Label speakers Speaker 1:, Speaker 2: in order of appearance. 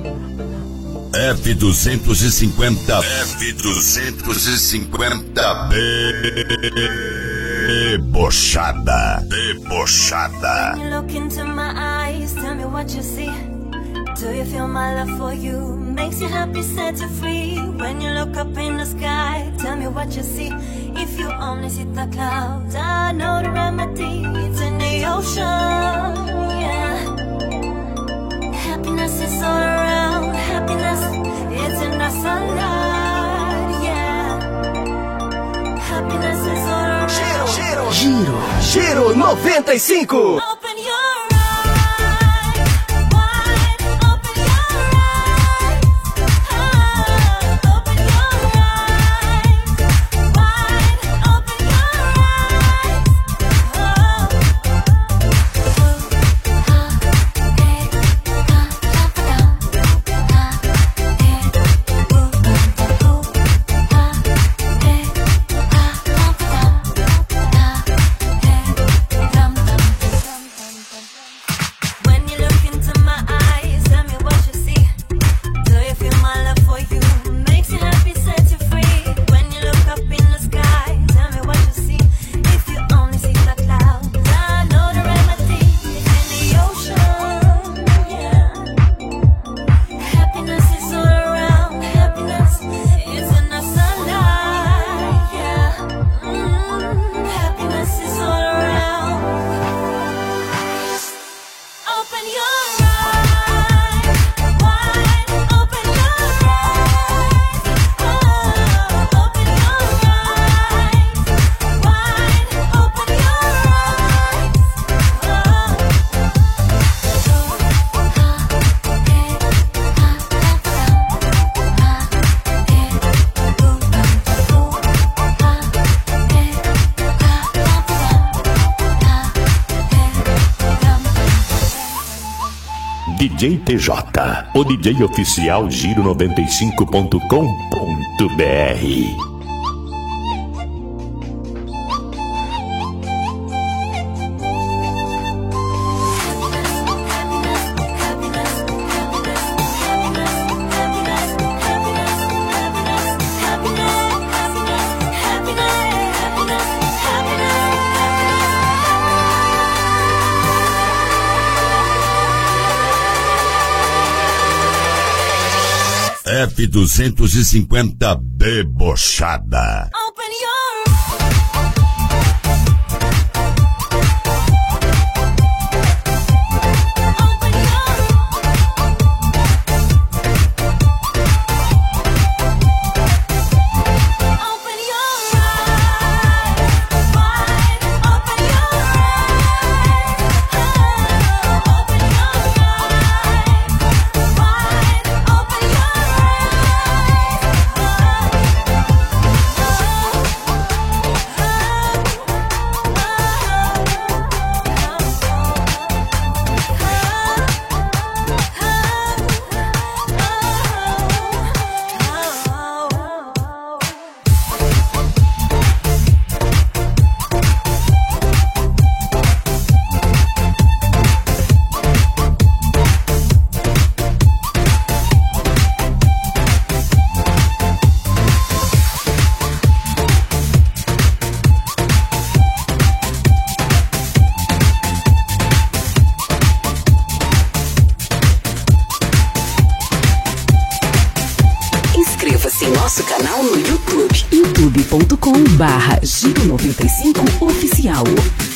Speaker 1: F250 debochada.
Speaker 2: When you look into my eyes, tell me what you see. Do you feel my love for you? Makes you happy, set you free. When you look up in the sky, tell me what you see. If you only see the clouds, I know the remedy. It's in the ocean, yeah. Happiness is all around. Happiness is in the sunlight, yeah. Happiness is all around.
Speaker 3: Giro 95.
Speaker 2: Open your eyes wide, open your eyes, open your eyes wide, open your When you look into my eyes, tell me what you see. Do you feel my love for you? Makes you happy, set you free. When you look up in the sky, tell me what you see. If you only see the clouds, I know the remedy is in the ocean, yeah. Happiness is all around. Happiness is in the sunlight, yeah. Happiness is all around. Open your eyes wide, open your eyes, open your eyes wide, open your
Speaker 4: DJ TJ, o DJ oficial Giro95.com.br.
Speaker 1: F250 debochada.
Speaker 2: Open your
Speaker 5: Inscreva-se em nosso canal no YouTube, youtube.com/Giro95 Oficial.